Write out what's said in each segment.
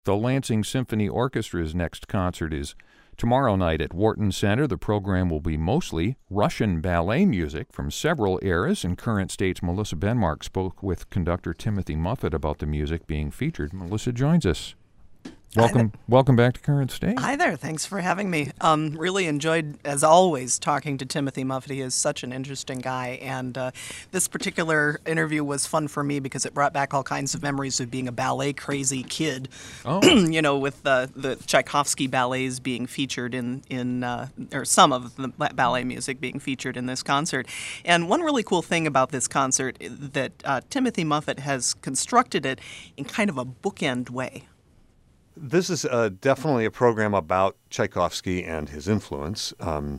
The Lansing Symphony Orchestra's next concert is tomorrow night at Wharton Center. The program will be mostly Russian ballet music from several eras, and Current State's Melissa Benmark spoke with conductor Timothy Muffet about the music being featured. Melissa joins us. Welcome back to Current State. Hi there. Thanks for having me. Really enjoyed, as always, talking to Timothy Muffet. He is such an interesting guy, and this particular interview was fun for me because it brought back all kinds of memories of being a ballet-crazy kid. Oh. With the Tchaikovsky ballets being featured or some of the ballet music being featured in this concert. And one really cool thing about this concert that Timothy Muffet has constructed it in kind of a bookend way. This is definitely a program about Tchaikovsky and his influence.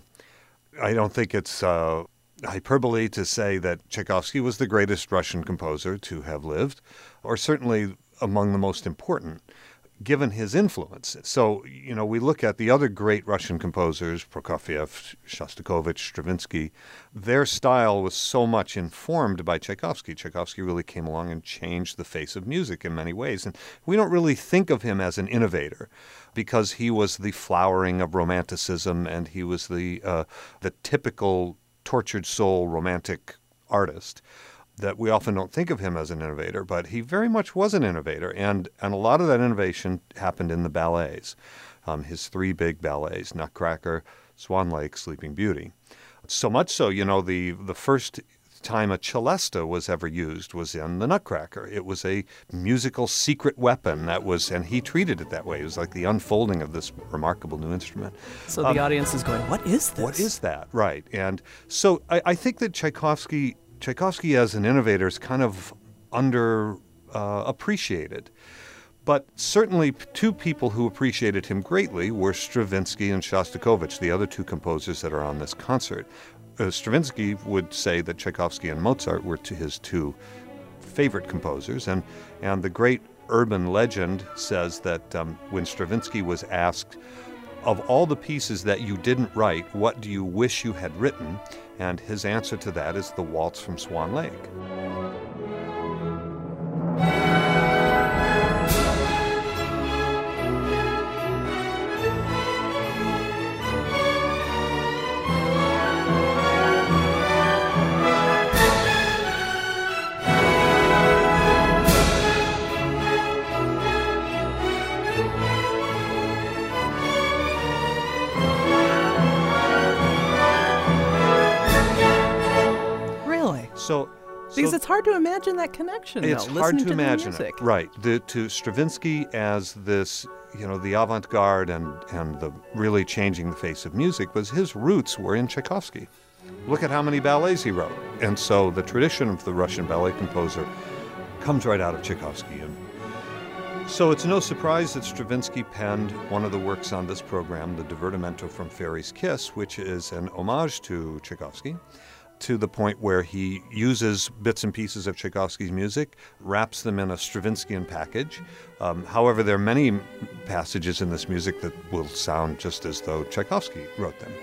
I don't think it's hyperbole to say that Tchaikovsky was the greatest Russian composer to have lived, or certainly among the most important, given his influence. So, we look at the other great Russian composers, Prokofiev, Shostakovich, Stravinsky. Their style was so much informed by Tchaikovsky. Tchaikovsky really came along and changed the face of music in many ways. And we don't really think of him as an innovator because he was the flowering of Romanticism, and he was the typical tortured soul romantic artist. That we often don't think of him as an innovator, but he very much was an innovator, and a lot of that innovation happened in the ballets. His three big ballets, Nutcracker, Swan Lake, Sleeping Beauty. So much so, the first time a celesta was ever used was in the Nutcracker. It was a musical secret weapon and he treated it that way. It was like the unfolding of this remarkable new instrument. So the audience is going, what is this? What is that? Right. And so I think that Tchaikovsky as an innovator is kind of appreciated. But certainly two people who appreciated him greatly were Stravinsky and Shostakovich, the other two composers that are on this concert. Stravinsky would say that Tchaikovsky and Mozart were his two favorite composers. And the great urban legend says that when Stravinsky was asked, of all the pieces that you didn't write, what do you wish you had written? And his answer to that is the Waltz from Swan Lake. Because it's hard to imagine that connection, It's hard to imagine it, right. To Stravinsky as this, the avant-garde and the really changing the face of music, was his roots were in Tchaikovsky. Look at how many ballets he wrote. And so the tradition of the Russian ballet composer comes right out of Tchaikovsky. And so it's no surprise that Stravinsky penned one of the works on this program, the Divertimento from Fairy's Kiss, which is an homage to Tchaikovsky, to the point where he uses bits and pieces of Tchaikovsky's music, wraps them in a Stravinskyan package. However, there are many passages in this music that will sound just as though Tchaikovsky wrote them.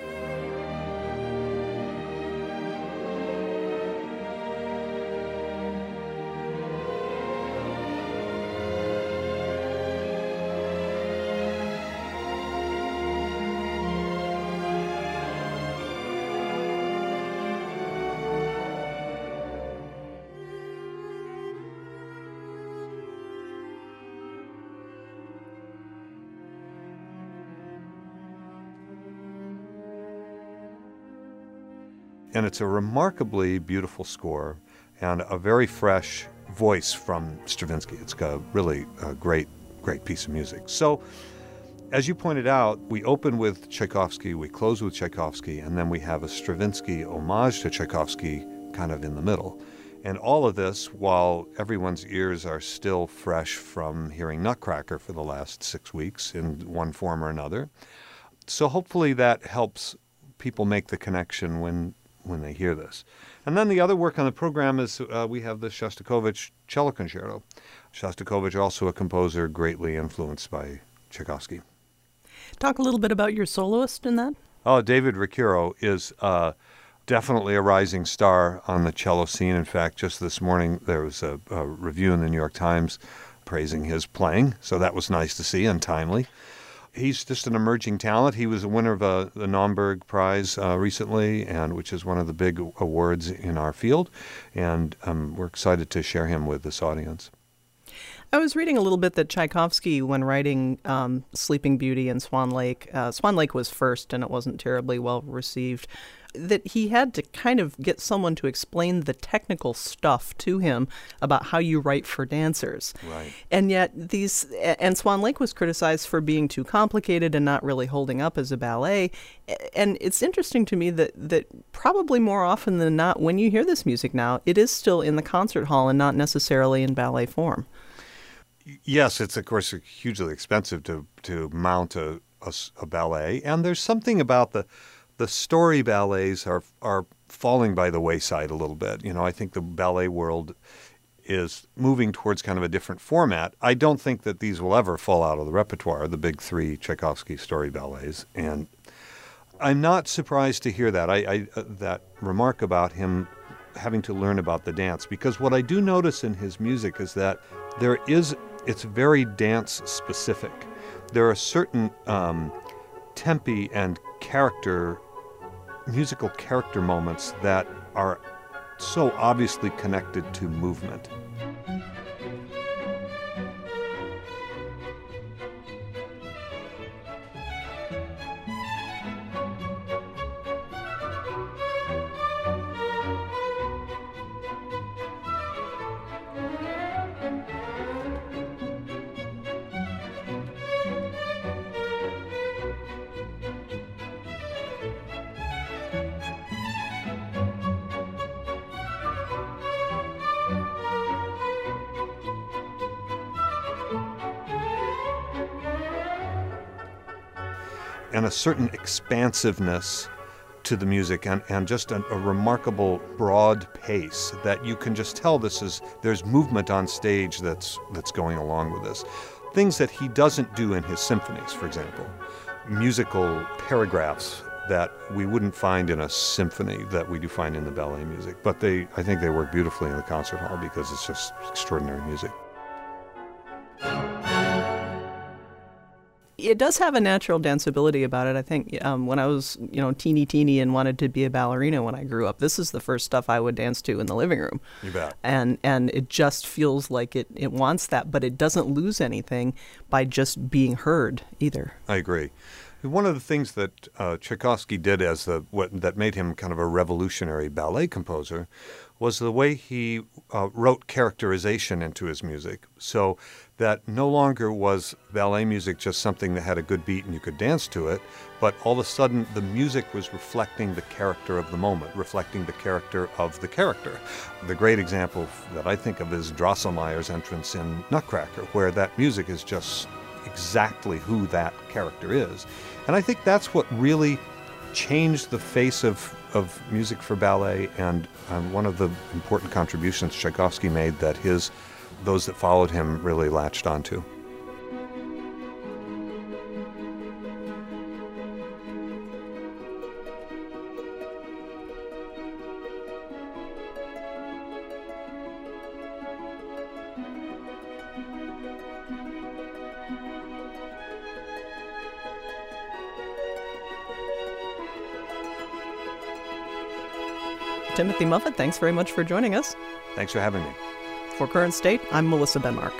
And it's a remarkably beautiful score and a very fresh voice from Stravinsky. It's got really a great piece of music. So, as you pointed out, we open with Tchaikovsky, we close with Tchaikovsky, and then we have a Stravinsky homage to Tchaikovsky kind of in the middle. And all of this while everyone's ears are still fresh from hearing Nutcracker for the last 6 weeks in one form or another. So hopefully that helps people make the connection when they hear this. And then the other work on the program is we have the Shostakovich Cello Concerto. Shostakovich, also a composer greatly influenced by Tchaikovsky. Talk a little bit about your soloist in that. Oh, David Ricciero is definitely a rising star on the cello scene. In fact, just this morning there was a review in the New York Times praising his playing, so that was nice to see and timely. He's just an emerging talent. He was a winner of the Naumburg Prize recently, and which is one of the big awards in our field, and we're excited to share him with this audience. I was reading a little bit that Tchaikovsky, when writing Sleeping Beauty and Swan Lake was first and it wasn't terribly well received, that he had to kind of get someone to explain the technical stuff to him about how you write for dancers. Right. And yet and Swan Lake was criticized for being too complicated and not really holding up as a ballet. And it's interesting to me that probably more often than not, when you hear this music now, it is still in the concert hall and not necessarily in ballet form. Yes, it's of course hugely expensive to mount a ballet, and there's something about the story ballets are falling by the wayside a little bit. You know, I think the ballet world is moving towards kind of a different format. I don't think that these will ever fall out of the repertoire, the big three Tchaikovsky story ballets, and I'm not surprised to hear that. That remark about him having to learn about the dance, because what I do notice in his music is that it's very dance specific. There are certain tempi and musical character moments that are so obviously connected to movement. And a certain expansiveness to the music, and just a remarkable broad pace that you can just tell there's movement on stage that's going along with this. Things that he doesn't do in his symphonies, for example. Musical paragraphs that we wouldn't find in a symphony that we do find in the ballet music. But I think they work beautifully in the concert hall because it's just extraordinary music. It does have a natural danceability about it. I think when I was, teeny and wanted to be a ballerina when I grew up, this is the first stuff I would dance to in the living room. You bet. And it just feels like it wants that, but it doesn't lose anything by just being heard either. I agree. One of the things that Tchaikovsky did that made him kind of a revolutionary ballet composer was the way he wrote characterization into his music, so that no longer was ballet music just something that had a good beat and you could dance to it, but all of a sudden the music was reflecting the character of the moment, reflecting the character of the character. The great example that I think of is Drosselmeyer's entrance in Nutcracker, where that music is just exactly who that character is. And I think that's what really changed the face of music for ballet, and one of the important contributions Tchaikovsky made that those that followed him really latched onto. Timothy Muffet, thanks very much for joining us. Thanks for having me. For Current State, I'm Melissa Benmark.